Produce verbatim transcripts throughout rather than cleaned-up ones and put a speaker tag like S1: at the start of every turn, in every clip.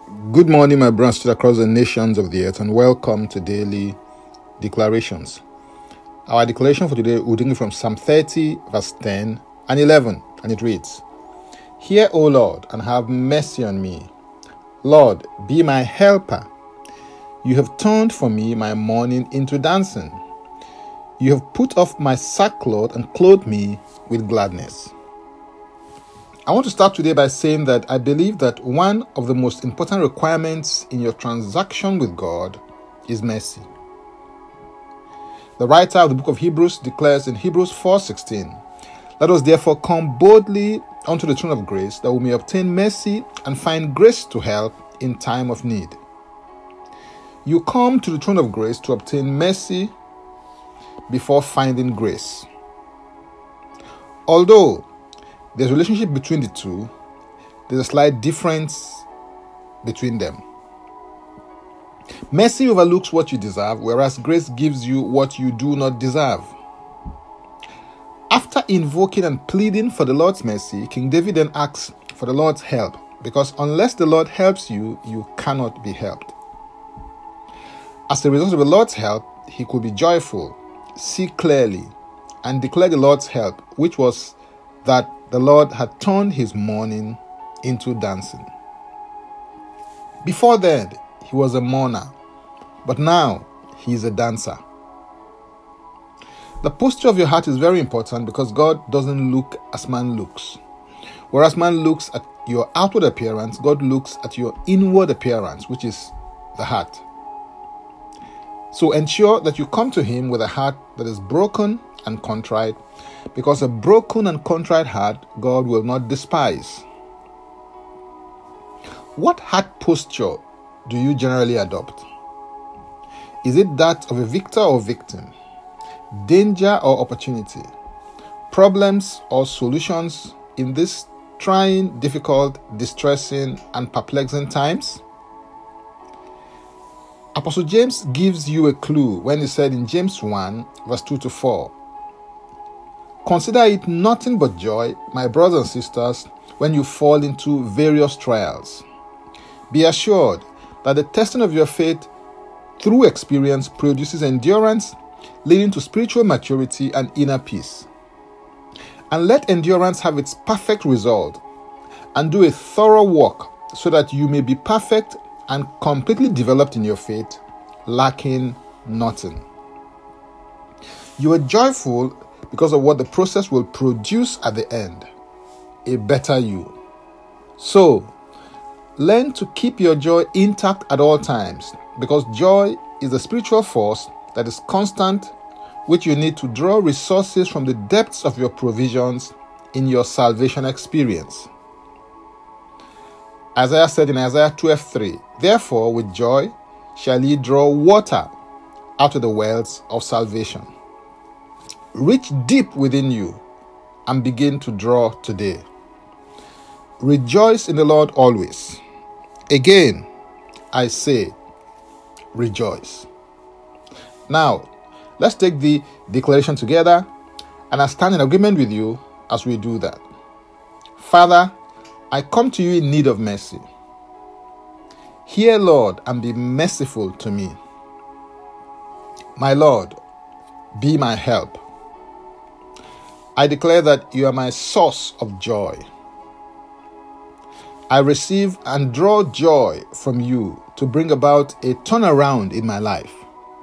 S1: Good morning, my brothers across the nations of the earth, and welcome to Daily Declarations. Our declaration for today will take from Psalm thirty, verse ten and eleven, and it reads, "Hear, O Lord, and have mercy on me. Lord, be my helper. You have turned for me my mourning into dancing. You have put off my sackcloth and clothed me with gladness." I want to start today by saying that I believe that one of the most important requirements in your transaction with God is mercy. The writer of the book of Hebrews declares in Hebrews four sixteen, "Let us therefore come boldly unto the throne of grace, that we may obtain mercy and find grace to help in time of need." You come to the throne of grace to obtain mercy before finding grace. Although there's a relationship between the two, there's a slight difference between them. Mercy overlooks what you deserve, whereas grace gives you what you do not deserve. After invoking and pleading for the Lord's mercy, King David then asks for the Lord's help, because unless the Lord helps you, you cannot be helped. As a result of the Lord's help, he could be joyful, see clearly, and declare the Lord's help, which was that the Lord had turned his mourning into dancing. Before then, he was a mourner, but now he is a dancer. The posture of your heart is very important, because God doesn't look as man looks. Whereas man looks at your outward appearance, God looks at your inward appearance, which is the heart. So ensure that you come to him with a heart that is broken and contrite, because a broken and contrite heart God will not despise. What heart posture do you generally adopt? Is it that of a victor or victim? Danger or opportunity? Problems or solutions in these trying, difficult, distressing, and perplexing times? Apostle James gives you a clue when he said in James one, verse two to four, "Consider it nothing but joy, my brothers and sisters, when you fall into various trials. Be assured that the testing of your faith through experience produces endurance, leading to spiritual maturity and inner peace. And let endurance have its perfect result, and do a thorough work, so that you may be perfect and completely developed in your faith, lacking nothing." You are joyful because of what the process will produce at the end, a better you. So, learn to keep your joy intact at all times, because joy is a spiritual force that is constant, which you need to draw resources from the depths of your provisions in your salvation experience. Isaiah said in Isaiah twelve three, "Therefore with joy shall ye draw water out of the wells of salvation." Reach deep within you and begin to draw today. Rejoice in the Lord always. Again, I say, rejoice. Now, let's take the declaration together, and I stand in agreement with you as we do that. Father, I come to you in need of mercy. Hear, Lord, and be merciful to me. My Lord, be my help. I declare that you are my source of joy. I receive and draw joy from you to bring about a turnaround in my life.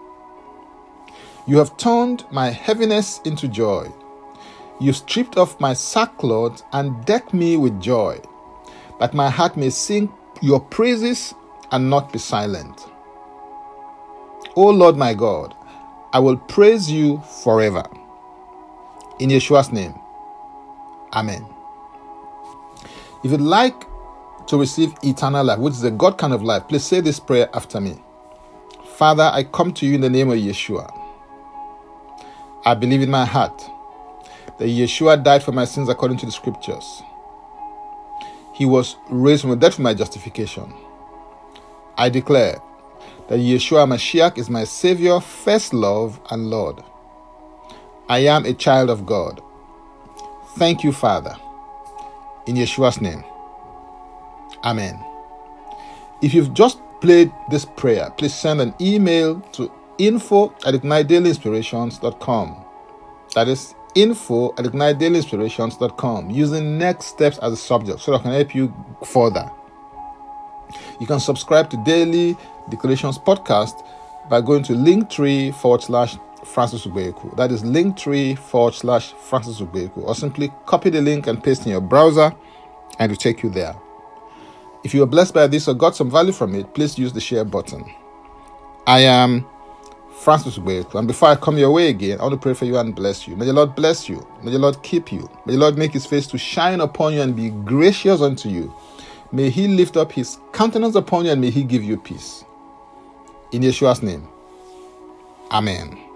S1: You have turned my heaviness into joy. You stripped off my sackcloth and decked me with joy, that my heart may sing your praises and not be silent. O Lord my God, I will praise you forever. In Yeshua's name, Amen. If you'd like to receive eternal life, which is a God kind of life, please say this prayer after me. Father, I come to you in the name of Yeshua. I believe in my heart that Yeshua died for my sins according to the scriptures. He was raised from the dead for my justification. I declare that Yeshua Mashiach is my Savior, first love, and Lord. I am a child of God. Thank you, Father. In Yeshua's name. Amen. If you've just played this prayer, please send an email to info at ignite daily inspirations dot com. That is info at ignite daily inspirations dot com, using next steps as a subject so that I can help you further. You can subscribe to Daily Declarations Podcast by going to linktree forward slash Francis Ubeku. That is linktree forward slash Francis Ubeku. Or simply copy the link and paste in your browser and it will take you there. If you are blessed by this or got some value from it, please use the share button. I am Francis Ubeku, and before I come your way again, I want to pray for you and bless you. May the Lord bless you. May the Lord keep you. May the Lord make his face to shine upon you and be gracious unto you. May he lift up his countenance upon you and may he give you peace. In Yeshua's name. Amen.